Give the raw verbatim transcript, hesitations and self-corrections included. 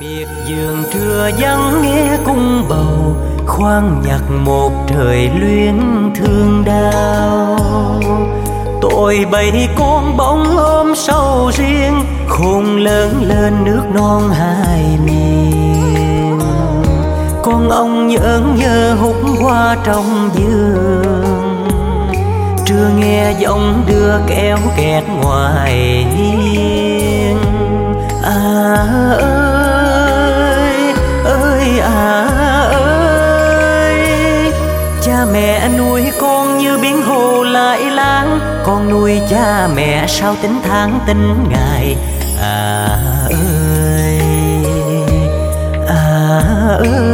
miệt vườn trưa vắng nghe cung bầu, khoan nhặt một trời luyến thương đau. Tôi bầy con bóng ôm sâu riêng, khôn lớn lên nước non hai miền. Con ông nhởn nhơ hút hoa trong vườn, trưa nghe giọng đưa kéo kẹt ngoài hiên. À ơi, ơi à ơi, cha mẹ nuôi con như biển hồ lại láng, con nuôi cha mẹ sao tính tháng tính ngày. À ơi, à ơi.